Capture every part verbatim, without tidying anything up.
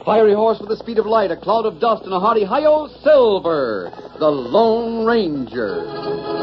fiery horse with the speed of light, a cloud of dust, and a hearty hi-yo, Silver, the Lone Ranger.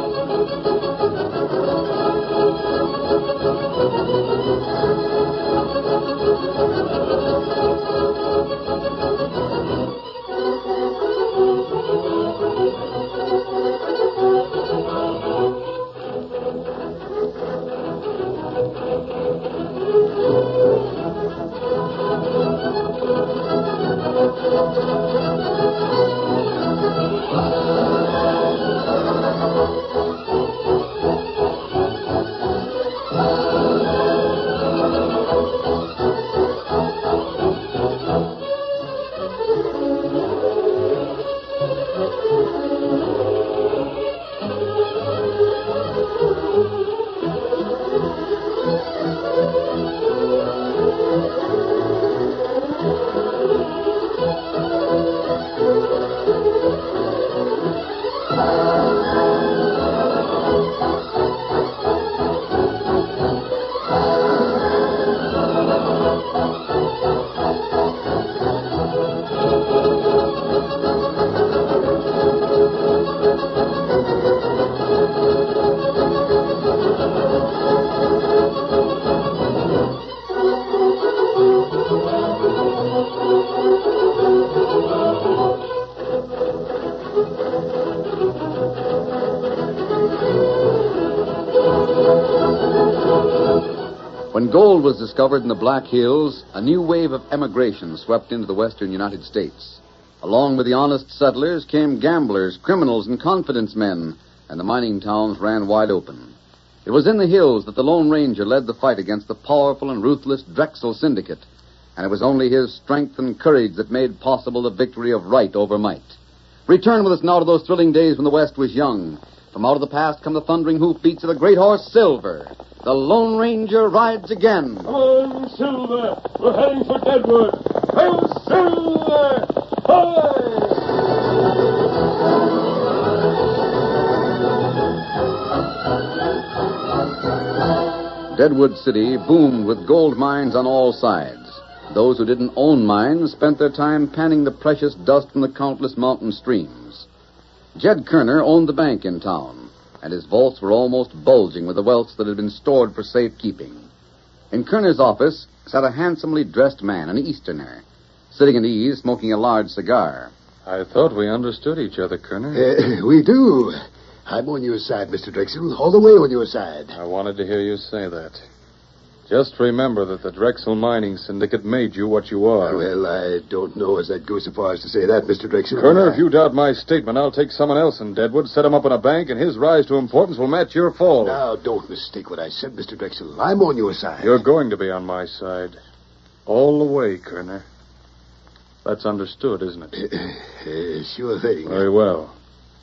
When gold was discovered in the Black Hills, a new wave of emigration swept into the western United States. Along with the honest settlers came gamblers, criminals, and confidence men, and the mining towns ran wide open. It was in the hills that the Lone Ranger led the fight against the powerful and ruthless Drexel Syndicate, and it was only his strength and courage that made possible the victory of right over might. Return with us now to those thrilling days when the West was young. From out of the past come the thundering hoofbeats of the great horse Silver. The Lone Ranger rides again. Come on, Silver. We're heading for Deadwood. Hail, Silver! Hi! Deadwood City boomed with gold mines on all sides. Those who didn't own mines spent their time panning the precious dust from the countless mountain streams. Jed Kerner owned the bank in town, and his vaults were almost bulging with the wealth that had been stored for safekeeping. In Kerner's office sat a handsomely dressed man, an Easterner, sitting at ease, smoking a large cigar. I thought we understood each other, Kerner. Uh, we do. I'm on your side, Mister Drexel, all the way on your side. I wanted to hear you say that. Just remember that the Drexel Mining Syndicate made you what you are. Well, I don't know as I'd go so far as to say that, Mister Drexel. Kerner, I... if you doubt my statement, I'll take someone else in Deadwood, set him up in a bank, and his rise to importance will match your fall. Now, don't mistake what I said, Mister Drexel. I'm on your side. You're going to be on my side. All the way, Kerner. That's understood, isn't it? Uh, uh, sure thing. Very well.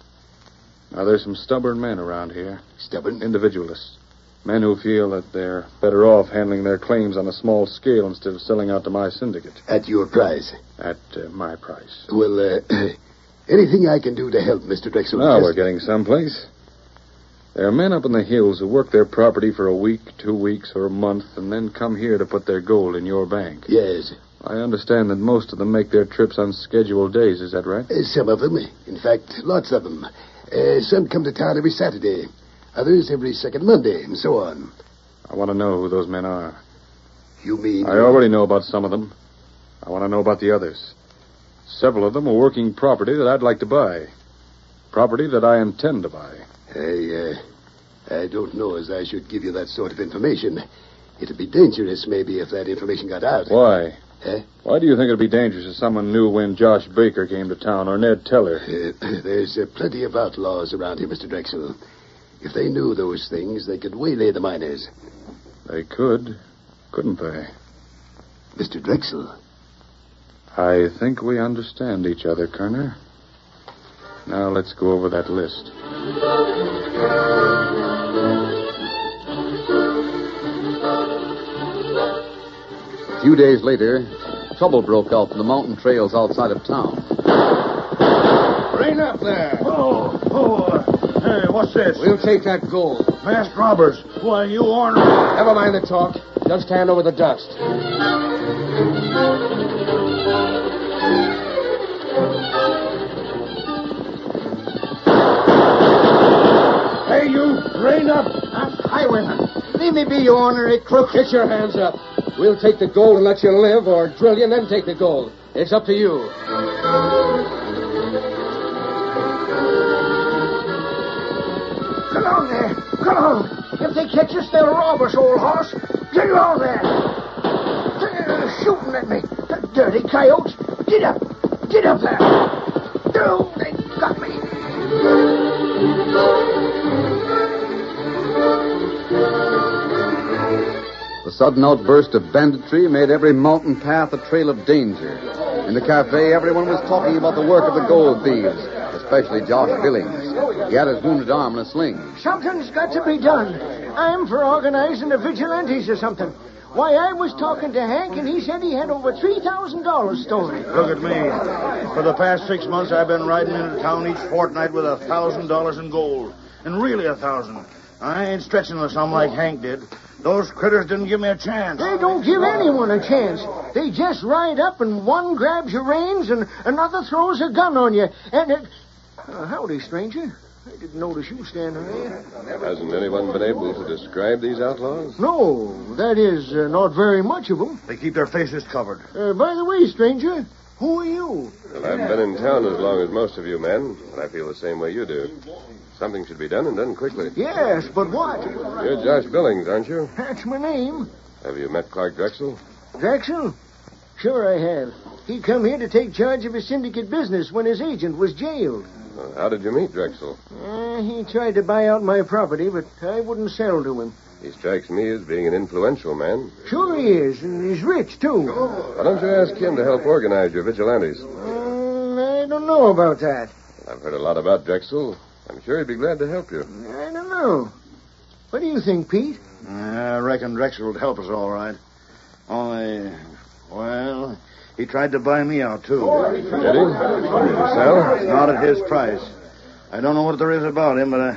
Now, there's some stubborn men around here. Stubborn? Individualists. Men who feel that they're better off handling their claims on a small scale instead of selling out to my syndicate. At your price? At uh, my price. Well, uh, anything I can do to help, Mister Drexel? Now just... we're getting someplace. There are men up in the hills who work their property for a week, two weeks, or a month, and then come here to put their gold in your bank. Yes. I understand that most of them make their trips on scheduled days. Is that right? Uh, some of them. In fact, lots of them. Uh, some come to town every Saturday. Others every second Monday, and so on. I want to know who those men are. You mean... I already know about some of them. I want to know about the others. Several of them are working property that I'd like to buy. Property that I intend to buy. I, uh, I don't know as I should give you that sort of information. It'd be dangerous, maybe, if that information got out. Why? Huh? Why do you think it'd be dangerous if someone knew when Josh Baker came to town, or Ned Teller? Uh, there's uh, plenty of outlaws around here, Mister Drexel. If they knew those things, they could waylay the miners. They could, couldn't they? Mister Drexel. I think we understand each other, Kerner. Now let's go over that list. A few days later, trouble broke out from the mountain trails outside of town. Rain up there. Oh, oh. Hey, what's this? We'll take that gold. Masked robbers. Why, you aren't... Never mind the talk. Just hand over the dust. Rein up. Uh, highwayman. Leave me be, you ornery crook. Get your hands up. We'll take the gold and let you live, or drill you and then take the gold. It's up to you. Come on there. Come on. If they catch us, they'll rob us, old horse. Get along there. They're shooting at me. The dirty coyotes. Get up. Get up there. Oh, they got me. The sudden outburst of banditry made every mountain path a trail of danger. In the cafe, everyone was talking about the work of the gold thieves, especially Josh Billings. He had his wounded arm in a sling. Something's got to be done. I'm for organizing the vigilantes or something. Why, I was talking to Hank, and he said he had over three thousand dollars stolen. Look at me. For the past six months, I've been riding into town each fortnight with a thousand dollars in gold. And really a thousand. I ain't stretching the sum like Hank did. Those critters didn't give me a chance. They don't give anyone a chance. They just ride up, and one grabs your reins, and another throws a gun on you. And it... Uh, howdy, stranger. I didn't notice you standing there. Hasn't anyone been able to describe these outlaws? No, that is, uh, not very much of them. They keep their faces covered. Uh, by the way, stranger, who are you? Well, I haven't been in town as long as most of you men, but I feel the same way you do. Something should be done, and done quickly. Yes, but what? You're Josh Billings, aren't you? That's my name. Have you met Clark Drexel? Drexel? Sure I have. He come here to take charge of his syndicate business when his agent was jailed. Well, how did you meet Drexel? Uh, he tried to buy out my property, but I wouldn't sell to him. He strikes me as being an influential man. Sure he is, and he's rich, too. Why don't you ask him to help organize your vigilantes? Um, I don't know about that. I've heard a lot about Drexel. I'm sure he'd be glad to help you. I don't know. What do you think, Pete? I reckon Drexel would help us all right. Only, well, he tried to buy me out, too. Did he? Did you sell? Not at his price. I don't know what there is about him, but, uh,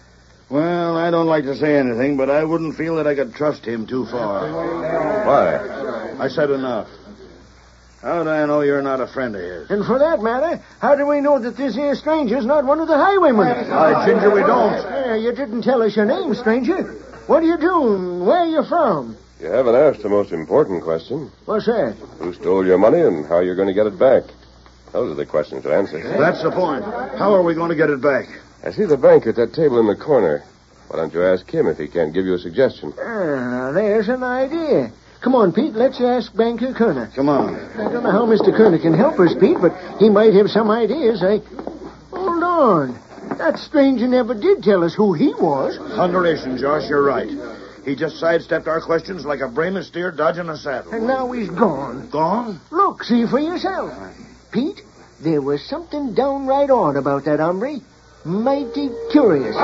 well, I don't like to say anything, but I wouldn't feel that I could trust him too far. Why? I said enough. How do I know you're not a friend of his? And for that matter, how do we know that this here stranger's not one of the highwaymen? Why, Ginger, we don't. Uh, you didn't tell us your name, stranger. What are you doing? Where are you from? You haven't asked the most important question. What's that? Who stole your money and how you're going to get it back? Those are the questions to answer. That's the point. How are we going to get it back? I see the banker at that table in the corner. Why don't you ask him if he can't give you a suggestion? Ah, there's an idea. Come on, Pete, let's ask Banker Kerner. Come on. I don't know how Mister Kerner can help us, Pete, but he might have some ideas. I... Hold on. That stranger never did tell us who he was. Thunderation, Josh, you're right. He just sidestepped our questions like a brainless steer dodging a saddle. And now he's gone. Gone? Look, see for yourself. Pete, there was something downright odd about that hombre. Mighty curious.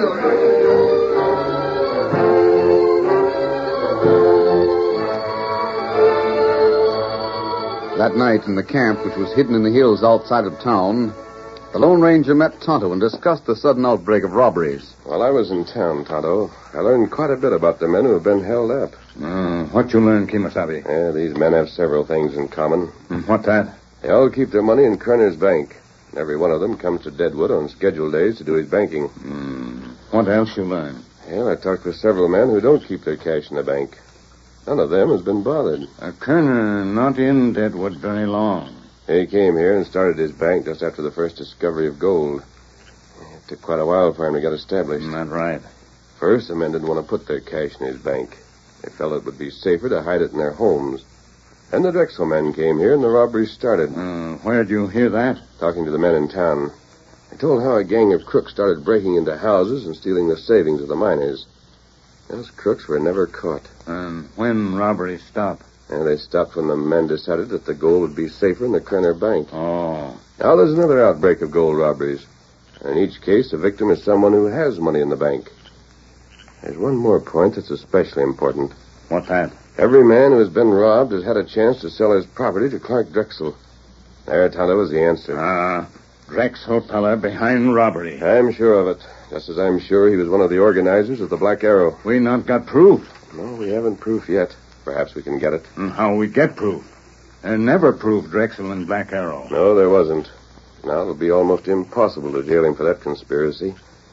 That night in the camp, which was hidden in the hills outside of town, the Lone Ranger met Tonto and discussed the sudden outbreak of robberies. While I was in town, Tonto, I learned quite a bit about the men who have been held up. Uh, what you learn, Kimasabi? Yeah, these men have several things in common. Mm, what that? They all keep their money in Kerner's bank. Every one of them comes to Deadwood on scheduled days to do his banking. Mm, what else you learn? Well, I talked with several men who don't keep their cash in the bank. None of them has been bothered. Uh, Kerner not in Deadwood very long. He came here and started his bank just after the first discovery of gold. It took quite a while for him to get established. Not right. First, the men didn't want to put their cash in his bank. They felt it would be safer to hide it in their homes. Then the Drexel men came here and the robberies started. Uh, where'd you hear that? Talking to the men in town. They told how a gang of crooks started breaking into houses and stealing the savings of the miners. Those crooks were never caught. And when robberies stop? And they stopped when the men decided that the gold would be safer in the Kerner bank. Oh. Now there's another outbreak of gold robberies. In each case, the victim is someone who has money in the bank. There's one more point that's especially important. What's that? Every man who has been robbed has had a chance to sell his property to Clark Drexel. There, Tonto, is the answer. Ah, Drexel fella behind robbery. I'm sure of it. Just as I'm sure he was one of the organizers of the Black Arrow. We not got proof. No, we haven't proof yet. Perhaps we can get it. And how we get proof? There never proved Drexel and Black Arrow. No, there wasn't. Now it'll be almost impossible to jail him for that conspiracy.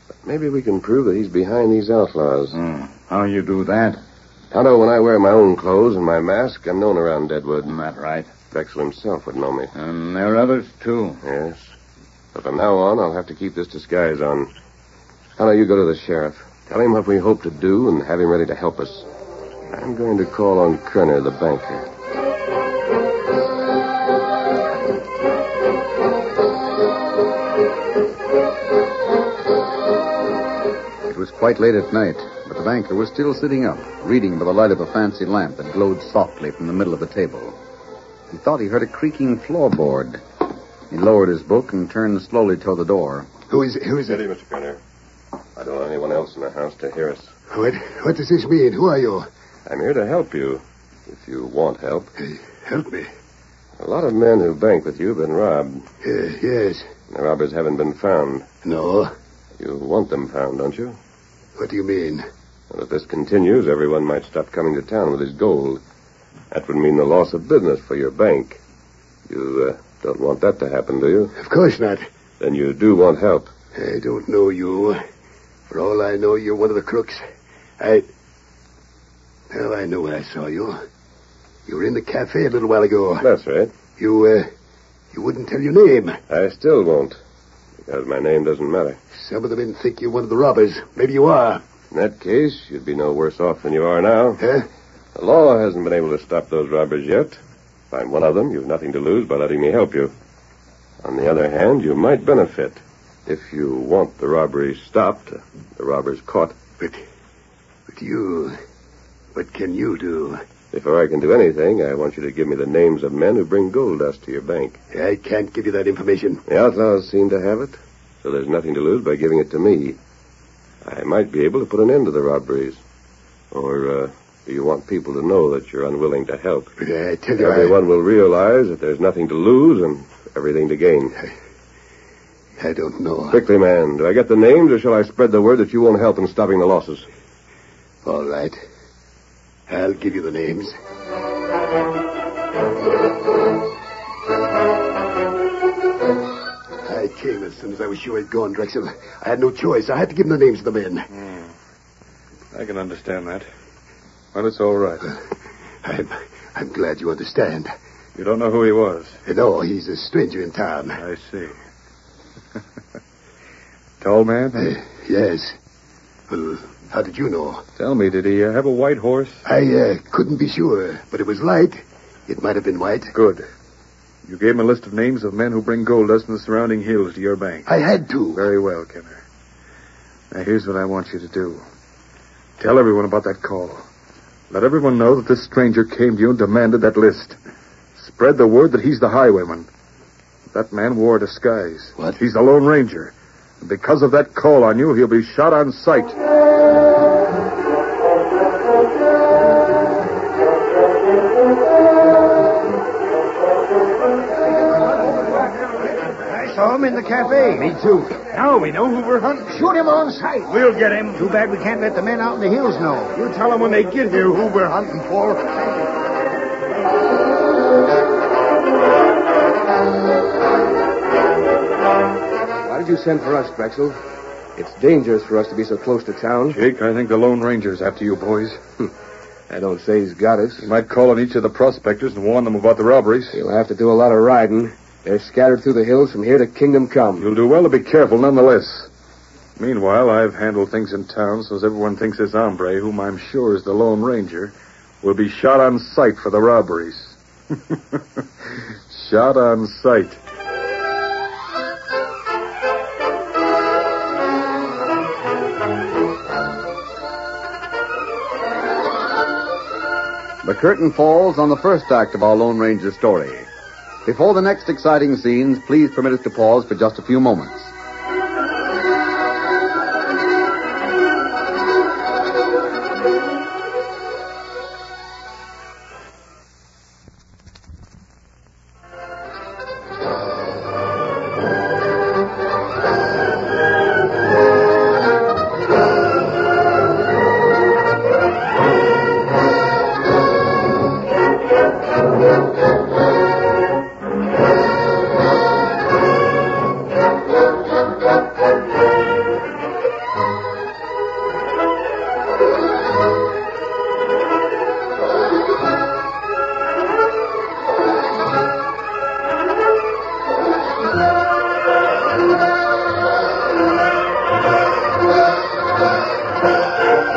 But maybe we can prove that he's behind these outlaws. Hmm. How you do that? Tonto, when I wear my own clothes and my mask, I'm known around Deadwood. Isn't that right? Drexel himself would know me. And there are others, too. Yes. But from now on, I'll have to keep this disguise on. Tonto, you go to the sheriff. Tell him what we hope to do and have him ready to help us. I'm going to call on Kerner, the banker. It was quite late at night, but the banker was still sitting up, reading by the light of a fancy lamp that glowed softly from the middle of the table. He thought he heard a creaking floorboard. He lowered his book and turned slowly toward the door. Who is it? Who is it? Steady, Mister Kerner. I don't want anyone else in the house to hear us. What, what does this mean? Who are you? I'm here to help you, if you want help. Hey, help me. A lot of men who bank with you have been robbed. Uh, yes. The robbers haven't been found. No. You want them found, don't you? What do you mean? Well, if this continues, everyone might stop coming to town with his gold. That would mean the loss of business for your bank. You uh, don't want that to happen, do you? Of course not. Then you do want help. I don't know you. For all I know, you're one of the crooks. I... Well, I know where I saw you. You were in the cafe a little while ago. That's right. You, uh... You wouldn't tell your name. I still won't. Because my name doesn't matter. Some of the men think you're one of the robbers. Maybe you are. In that case, you'd be no worse off than you are now. Huh? The law hasn't been able to stop those robbers yet. If I'm one of them, you've nothing to lose by letting me help you. On the other hand, you might benefit. If you want the robbery stopped, the robbers caught. But... But you... What can you do? Before I can do anything, I want you to give me the names of men who bring gold dust to your bank. I can't give you that information. The outlaws seem to have it, so there's nothing to lose by giving it to me. I might be able to put an end to the robberies. Or, uh, do you want people to know that you're unwilling to help? But I tell you, Everyone I... will realize that there's nothing to lose and everything to gain. I, I don't know. Quickly, man. Do I get the names, or shall I spread the word that you won't help in stopping the losses? All right. I'll give you the names. I came as soon as I was sure he'd gone, Drexel. I had no choice. I had to give him the names of the men. Mm. I can understand that. Well, it's all right. Uh, I'm, I'm glad you understand. You don't know who he was? Uh, no, he's a stranger in town. I see. Tall man? Uh, yes. Well, how did you know? Tell me, did he uh, have a white horse? I uh, couldn't be sure, but it was light. It might have been white. Good. You gave him a list of names of men who bring gold dust from the surrounding hills to your bank. I had to. Very well, Kenner. Now, here's what I want you to do. Tell everyone about that call. Let everyone know that this stranger came to you and demanded that list. Spread the word that he's the highwayman. That man wore a disguise. What? He's the Lone Ranger. And because of that call on you, he'll be shot on sight. I saw him in the cafe. Me too. Now we know who we're hunting. Shoot him on sight. We'll get him. Too bad we can't let the men out in the hills know. You tell them when they get here who we're hunting for. Why did you send for us, Drexel? It's dangerous for us to be so close to town. Jake, I think the Lone Ranger's after you boys. I don't say he's got us. He might call on each of the prospectors and warn them about the robberies. He'll have to do a lot of riding. They're scattered through the hills from here to Kingdom Come. You'll do well to be careful nonetheless. Meanwhile, I've handled things in town so as everyone thinks this hombre, whom I'm sure is the Lone Ranger, will be shot on sight for the robberies. Shot on sight. The curtain falls on the first act of our Lone Ranger story. Before the next exciting scenes, please permit us to pause for just a few moments.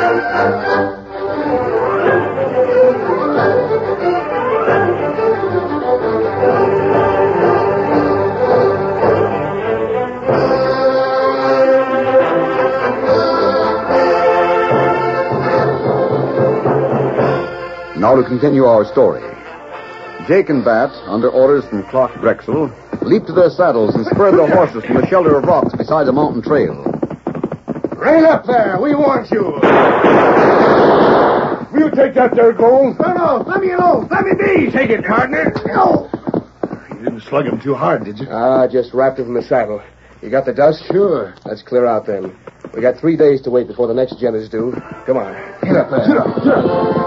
Now to continue our story. Jake and Bat, under orders from Clark Drexel, leaped to their saddles and spurred their horses from the shelter of rocks beside the mountain trail. Rein up there. We want you. Will you take that there gold? No, no. Let me alone. Let me be. Take it, partner. No. You didn't slug him too hard, did you? Ah, just wrapped him in the saddle. You got the dust? Sure. Let's clear out then. We got three days to wait before the next gent is due. Come on. Get up there. Get up, get up.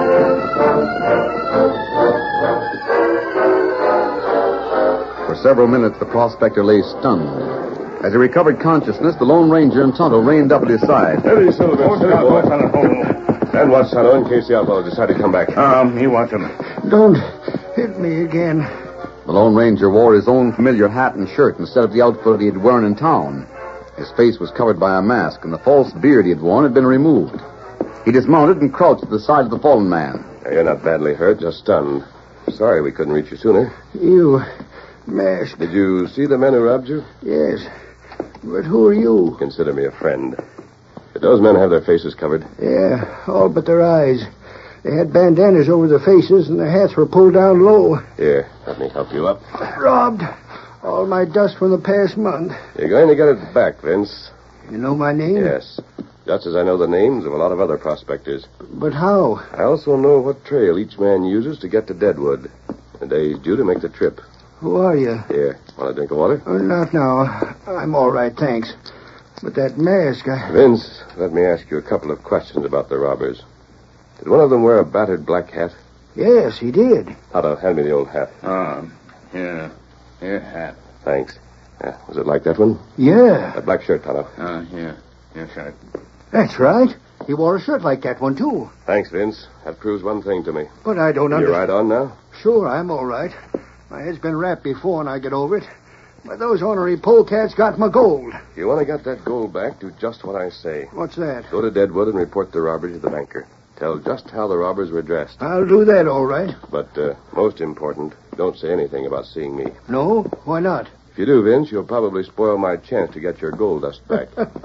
For several minutes, the prospector lay stunned. As he recovered consciousness, the Lone Ranger and Tonto reined up at his side. Steady, Silver. Hold Steady, down, boy. boy. Stand watch, Tonto, in case the outlaws decide to come back. Um, he watch him. Don't hit me again. The Lone Ranger wore his own familiar hat and shirt instead of the outfit he had worn in town. His face was covered by a mask, and the false beard he had worn had been removed. He dismounted and crouched at the side of the fallen man. Now, you're not badly hurt, just stunned. Sorry we couldn't reach you sooner. You masked. Did you see the men who robbed you? Yes. But who are you? Consider me a friend. Did those men have their faces covered? Yeah, all but their eyes. They had bandanas over their faces, and their hats were pulled down low. Here, let me help you up. Robbed. All my dust from the past month. You're going to get it back, Vince. You know my name? Yes. Just as I know the names of a lot of other prospectors. But how? I also know what trail each man uses to get to Deadwood. The day he's due to make the trip. Who are you? Here, want a drink of water? Oh, not now. I'm all right, thanks. But that mask, I... Vince, let me ask you a couple of questions about the robbers. Did one of them wear a battered black hat? Yes, he did. Tonto, hand me the old hat. Um, here. Here, hat. Thanks. Yeah, was it like that one? Yeah. That black shirt, Tonto. Uh, here. Here, shirt. That's right. He wore a shirt like that one, too. Thanks, Vince. That proves one thing to me. But I don't You understand. right on now? Sure, I'm all right. My head's been wrapped before, and I get over it. But those ornery polecats got my gold. If you want to get that gold back, do just what I say. What's that? Go to Deadwood and report the robbery to the banker. Tell just how the robbers were dressed. I'll do that, all right. But, uh, most important, don't say anything about seeing me. No? Why not? If you do, Vince, you'll probably spoil my chance to get your gold dust back.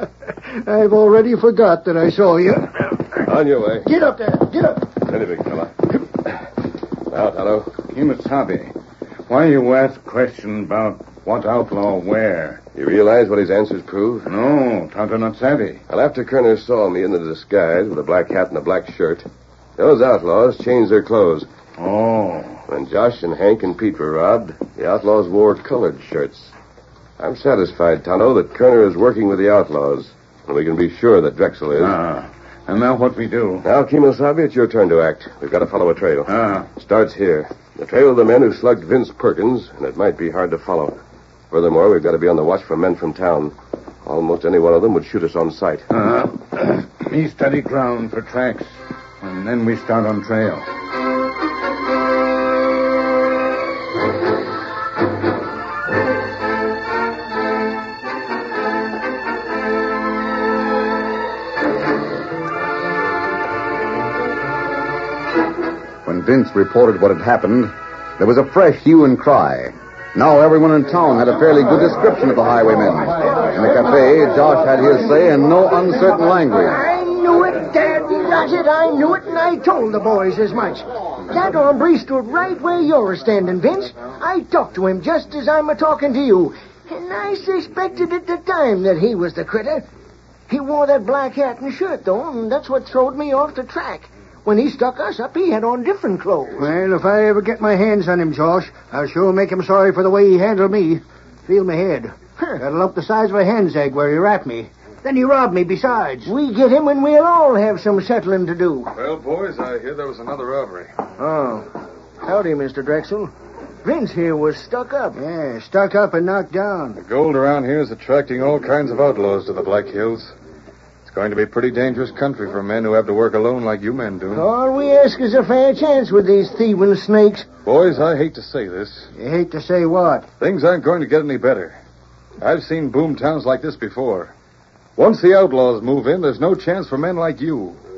I've already forgot that I saw you. On your way. Get up there. Get up. Steady, big fella. Now, Tonto. Kimasabi, why you ask question about what outlaw where? You realize what his answers prove? No, Tonto not savvy. Well, after Kerner saw me in the disguise with a black hat and a black shirt, those outlaws changed their clothes. Oh. When Josh and Hank and Pete were robbed, the outlaws wore colored shirts. I'm satisfied, Tonto, that Kerner is working with the outlaws, and we can be sure that Drexel is. Ah. And now what we do? Now, Kemosabe, it's your turn to act. We've got to follow a trail. Ah. Starts here. The trail of the men who slugged Vince Perkins, and it might be hard to follow. Furthermore, we've got to be on the watch for men from town. Almost any one of them would shoot us on sight. Uh, me study ground for tracks, and then we start on trail. When Vince reported what had happened, there was a fresh hue and cry. Now everyone in town had a fairly good description of the highwaymen. In the cafe, Josh had his say in no uncertain language. I knew it, Daddy. That's it. I knew it, and I told the boys as much. That hombre stood right where you're standing, Vince. I talked to him just as I'm a-talking to you. And I suspected at the time that he was the critter. He wore that black hat and shirt, though, and that's what throwed me off the track. When he stuck us up, he had on different clothes. Well, if I ever get my hands on him, Josh, I'll sure make him sorry for the way he handled me. Feel my head. Huh. Got a lump the size of a hen's egg where he wrapped me. Then he robbed me besides. We get him and we'll all have some settling to do. Well, boys, I hear there was another robbery. Oh. Howdy, Mister Drexel. Vince here was stuck up. Yeah, stuck up and knocked down. The gold around here is attracting all kinds of outlaws to the Black Hills. Going to be a pretty dangerous country for men who have to work alone like you men do. All we ask is a fair chance with these thieving snakes. Boys, I hate to say this. You hate to say what? Things aren't going to get any better. I've seen boom towns like this before. Once the outlaws move in, there's no chance for men like you.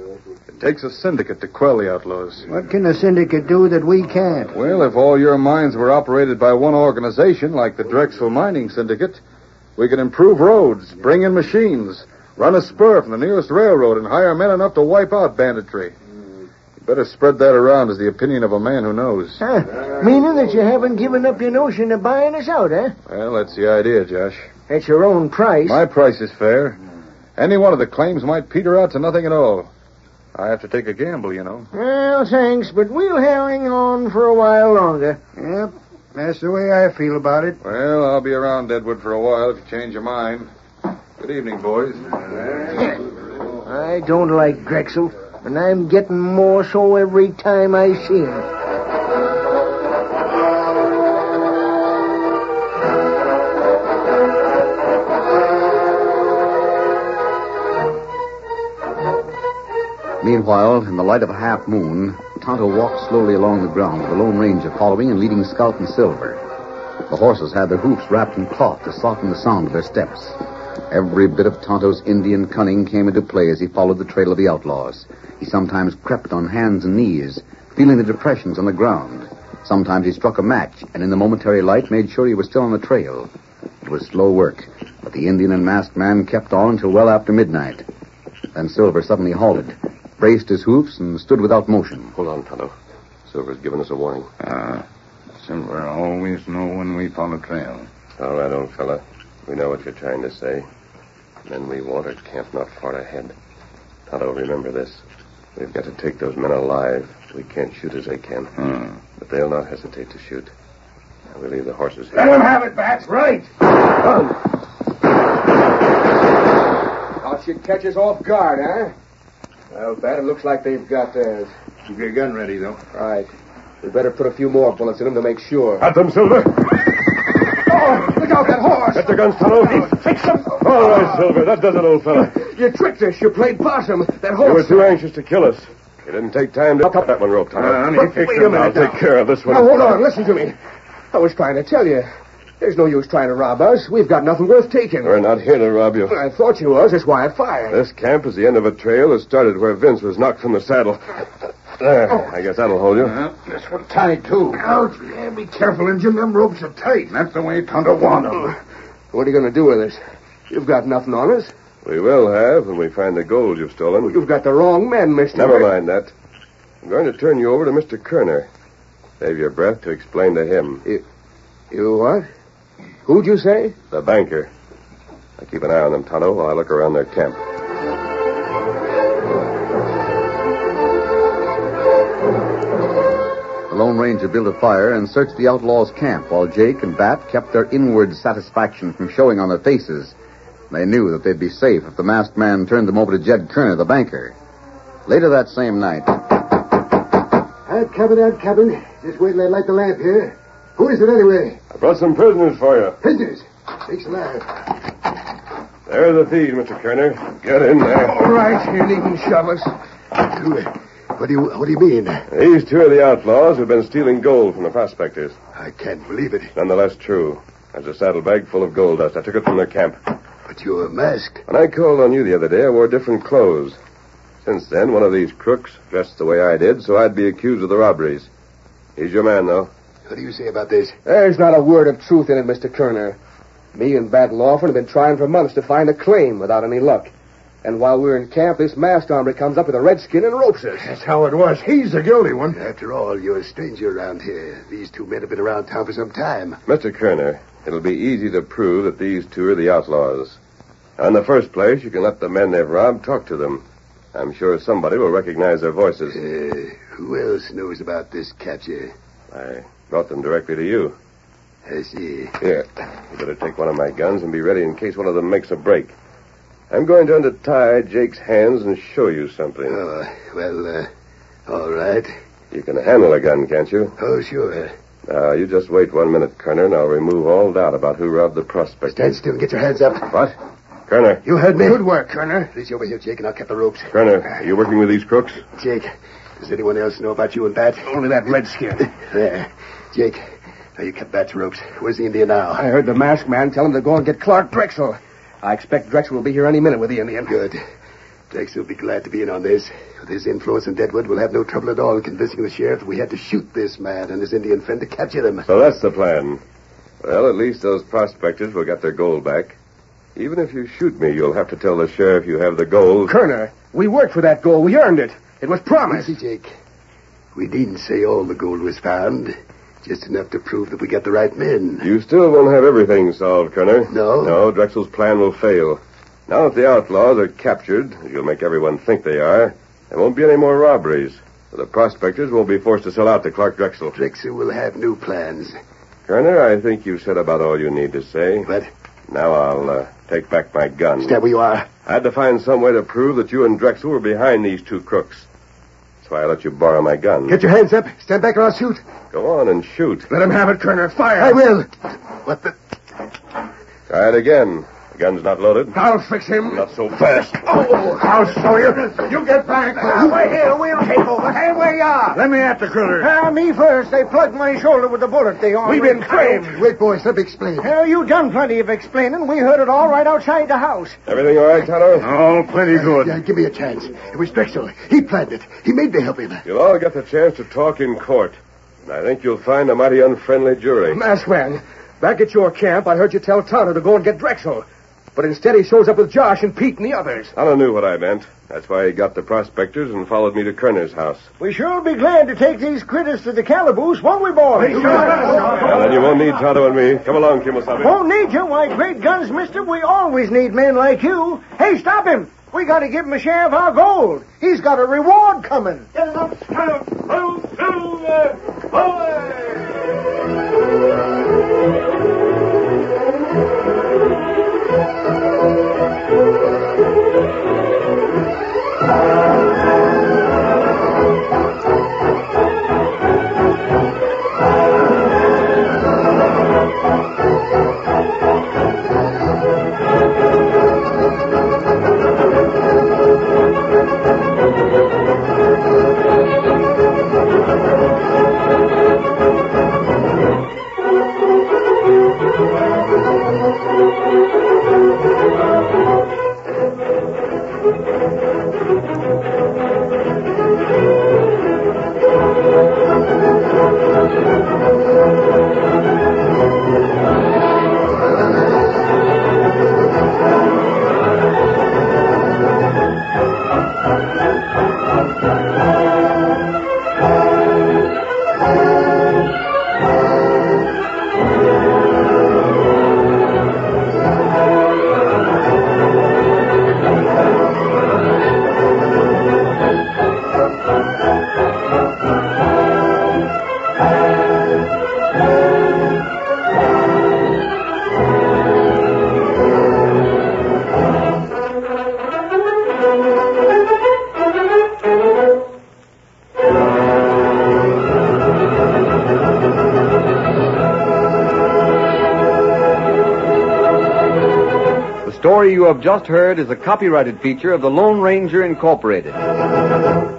It takes a syndicate to quell the outlaws. What can a syndicate do that we can't? Well, if all your mines were operated by one organization, like the Drexel Mining Syndicate, we could improve roads, bring in machines, run a spur from the nearest railroad, and hire men enough to wipe out banditry. You better spread that around as the opinion of a man who knows. Huh. Meaning that you haven't given up your notion of buying us out, eh? Well, that's the idea, Josh. At your own price. My price is fair. Any one of the claims might peter out to nothing at all. I have to take a gamble, you know. Well, thanks, but we'll hang on for a while longer. Yep, that's the way I feel about it. Well, I'll be around Deadwood for a while if you change your mind. Good evening, boys. I don't like Drexel, and I'm getting more so every time I see him. Meanwhile, in the light of a half moon, Tonto walked slowly along the ground with the Lone Ranger following and leading Scout and Silver. The horses had their hoofs wrapped in cloth to soften the sound of their steps. Every bit of Tonto's Indian cunning came into play as he followed the trail of the outlaws. He sometimes crept on hands and knees, feeling the depressions on the ground. Sometimes he struck a match, and in the momentary light made sure he was still on the trail. It was slow work, but the Indian and masked man kept on until well after midnight. Then Silver suddenly halted, braced his hoofs, and stood without motion. Hold on, Tonto. Silver's given us a warning. Ah, Silver always know when we follow trail. All right, old fella. We know what you're trying to say. Men we want are camped not far ahead. Tonto, remember this. We've got to take those men alive. We can't shoot as they can. Hmm. But they'll not hesitate to shoot. Now, we leave the horses here. Let him have it, Bats. Right. Run! Thought you'd catch us off guard, huh? Well, Bat, it looks like they've got theirs. Keep your gun ready, though. Right. We better put a few more bullets in them to make sure. At them, Silver! Oh, look out, that horse! Get the guns, Tonto. Fix them! All right, Silver. That does it, old fella. You tricked us. You played possum. That You horse... were too anxious to kill us. You didn't take time to cut that one rope, Tonto. Uh, But wait a minute I'll now. take care of this one. Now, hold on. Listen to me. I was trying to tell you. There's no use trying to rob us. We've got nothing worth taking. We're not here to rob you. I thought you was. That's why I fired. This camp is the end of a trail that started where Vince was knocked from the saddle. There. I guess that'll hold you. Uh, this one tied, too. Ouch. Yeah, be careful, Injun. Them ropes are tight. That's the way Tonto wanted them. What are you going to do with us? You've got nothing on us. We will have when we find the gold you've stolen. You've got the wrong men, mister. Never mind that. I'm going to turn you over to Mister Kerner. Save your breath to explain to him. You, you what? Who'd you say? The banker. I keep an eye on them, Tonto, while I look around their camp. The Lone Ranger built a fire and searched the outlaws' camp while Jake and Bat kept their inward satisfaction from showing on their faces. They knew that they'd be safe if the masked man turned them over to Jed Kerner, the banker. Later that same night... That cabin, that cabin. Just wait till I light the lamp here. Who is it anyway? I brought some prisoners for you. Prisoners. Thanks a lot. There are the thieves, Mister Kerner. Get in there. All right. You needn't shove us. What do you What do you mean? These two are the outlaws who've been stealing gold from the prospectors. I can't believe it. Nonetheless true. There's a saddlebag full of gold dust. I took it from their camp. But you're masked. When I called on you the other day, I wore different clothes. Since then, one of these crooks dressed the way I did, so I'd be accused of the robberies. He's your man, though. What do you say about this? There's not a word of truth in it, Mister Kerner. Me and Bat Lawford have been trying for months to find a claim without any luck. And while we're in camp, this masked hombre comes up with a redskin and ropes us. That's how it was. He's the guilty one. After all, you're a stranger around here. These two men have been around town for some time. Mister Kerner, it'll be easy to prove that these two are the outlaws. In the first place, you can let the men they've robbed talk to them. I'm sure somebody will recognize their voices. Uh, who else knows about this capture? I brought them directly to you. I see. Here, you better take one of my guns and be ready in case one of them makes a break. I'm going to untie Jake's hands and show you something. Oh, well, uh, all right. You can handle a gun, can't you? Oh, sure. Now, you just wait one minute, Kerner, and I'll remove all doubt about who robbed the prospect. Stand still and get your hands up. What? Kerner. You heard me? Good work, Kerner. Reach over here, Jake, and I'll cut the ropes. Kerner, are you working with these crooks? Jake, does anyone else know about you and Bat? Only that redskin. There. Jake, now you cut Bat's ropes. Where's the Indian now? I heard the masked man tell him to go and get Clark Drexel. I expect Drexel will be here any minute with the Indian. Good. Drexel will be glad to be in on this. With his influence in Deadwood, we'll have no trouble at all in convincing the sheriff that we had to shoot this man and his Indian friend to capture them. So that's the plan. Well, at least those prospectors will get their gold back. Even if you shoot me, you'll have to tell the sheriff you have the gold. Kerner, we worked for that gold. We earned it. It was promised. Easy, Jake. We needn't say all the gold was found. Just enough to prove that we got the right men. You still won't have everything solved, Kerner. No? No, Drexel's plan will fail. Now that the outlaws are captured, as you'll make everyone think they are, there won't be any more robberies. The prospectors won't be forced to sell out to Clark Drexel. Drexel will have new plans. Kerner, I think you've said about all you need to say. What? Now I'll uh, take back my gun. Stand where you are. I had to find some way to prove that you and Drexel were behind these two crooks. That's why I let you borrow my gun. Get your hands up. Stand back or I'll shoot. Go on and shoot. Let him have it, Kerner. Fire. I will. What the... Try it again. The gun's not loaded. I'll fix him. Not so fast. Oh, I'll show you. You get back. Uh, we're here. We'll take over. Hey, where you are? Let me at the critter. Uh, me first. They plugged my shoulder with a bullet. They already... We've been framed. Wait, boys. Let me explain. Hell, you done plenty of explaining. We heard it all right outside the house. Everything all right, Tonto? Oh, plenty good. Yeah, give me a chance. It was Drexel. He planned it. He made me help him. You'll all get the chance to talk in court. And I think you'll find a mighty unfriendly jury. Masked man, back at your camp, I heard you tell Tonto to go and get Drexel. But instead he shows up with Josh and Pete and the others. Tonto knew what I meant. That's why he got the prospectors and followed me to Kerner's house. We sure be glad to take these critters to the calaboose, won't we, boys? Well, then you won't need Tonto and me. Come along, Kimosabe. Won't need you? Why, great guns, mister. We always need men like you. Hey, stop him. We got to give him the sheriff our gold. He's got a reward coming. The story you have just heard is a copyrighted feature of the Lone Ranger Incorporated.